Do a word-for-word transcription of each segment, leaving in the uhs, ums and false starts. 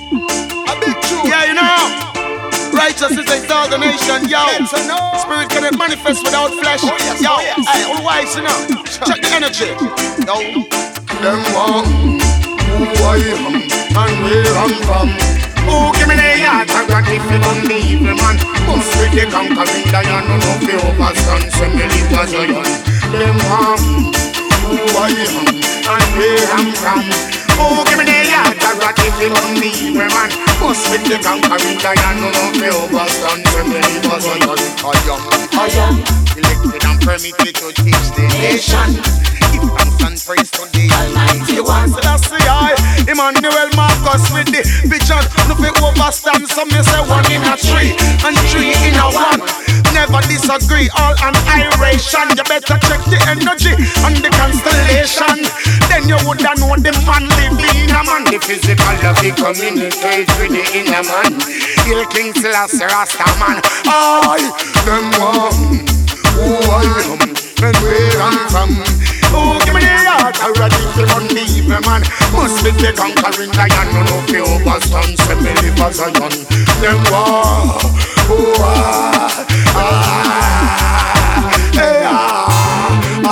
A big truth. Yeah, you know. Righteousness exalt the nation, yo. Spirit cannot manifest without flesh. Oh, yes, yo, oh, yes. hey, all wise, you know. Check the energy. Yo. Them want who I am and where I'm from. Oh, give me the heart of God if you don't be evil man. Must with the conquering lion, no no fear overstand. Send me live as a young. Them want who I am and where I'm from. Oh, give me the heart of God if you don't be evil man. Must with the conquering lion, no no fear overstand. Send me live as a young. I am, I am elected and permitted to teach the nation. Give thanks and praise to the Almighty One. So that's the eye. Emmanuel Marcus with the vision. Nothing overstand. Some you say one in a three and three in a one. Never disagree. All annihilation. You better check the energy and the constellation. Then you would know the man living in a man. The physical of the communicate with the inner man. Hail King Selassie Rasta man. I them one who I am and where I'm from. Oh, give me the heart, I ready to run the evil man. Must be the conquering lion, no no fear overstand. Send me live as a young. Them war, oh ah, ah, eh, ah,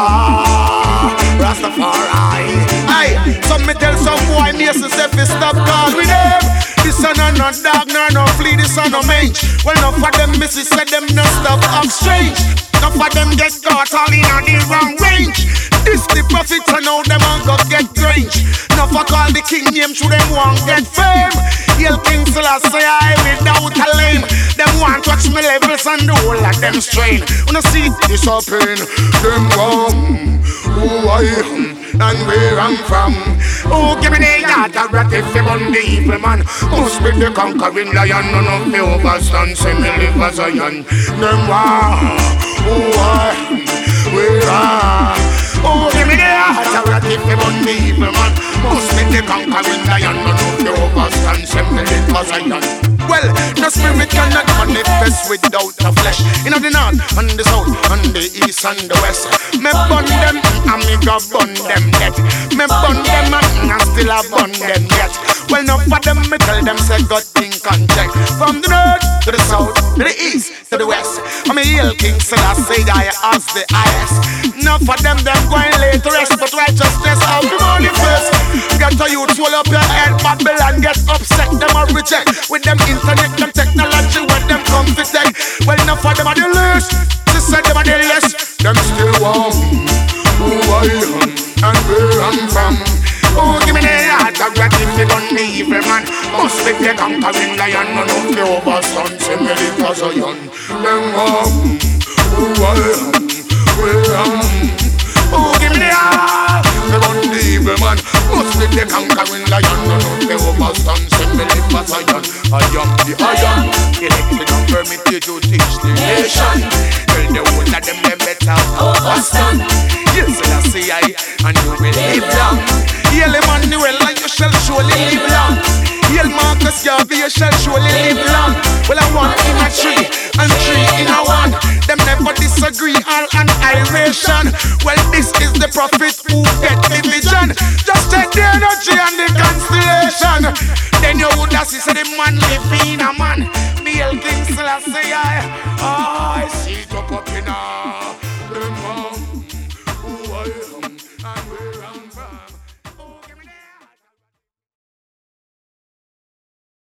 ah, Rastafari. Aye, some me tell some boy me say fi stop call with them. This a no no dog, no no flea, this a no mange. Well enough of them missus said them no stop up strange. Enough of them get caught all in a the wrong range. This the profit and now them a go get range. Enough of call the king name through them want get fame. Hail King Selassie I without a lame. Them want watch me levels and the whole of them strain. Wanna see this a pain. Them want who I am and where I'm from. Oh, give me the yard of rat if you want the evil man. Must be the conquering lion, none of me overstand. Send me live as a young. Them want who I am, where I'm. Oh, give me the heart of rat if you want the evil man. Must be the conquering lion, none of me overstand. Send me live as a young. well, no spirit cannot manifest without the flesh. In the north and the south and the east and the west. Me burn them and me go burn them yet. Me burn them and I still a burn them yet. Well, enough for them me tell them say God think and check. From the north to the south to the east to the west. I'm a Hail King Selassie I as the highest. Enough for them them going late to rest, but righteousness of the money first. Get to you swallow up your head, Babylon get upset, them a reject. With them internet, them technology, when them come to take. Well, enough for them are the least, she said them are the less. Them still want who I am and where I'm from. Oh, give me the heart of God if you don't be evil man. Must be the conquering lion, none of the overstand. Send me live as a young. Them want who I am, where I'm. Oh, give me the heart if you don't be evil man. Must be the conquering lion, none of the overstand. Send me live as a young. I am the I am. Elected and permitted to teach the nation. Tell the whole of them them better overstand. Yes, I say I and you will live long. Hail Emmanuel and you shall surely live long. Hail Marcus Garvey, you shall surely live long. Well, I want in a tree and three in a one. Them never disagree, all annihilation. Well, this is the prophet who get the vision. Just take the energy and the constellation. Then you would have see the man living a man. Me Hail King Selassie I, oh, I see it up up in a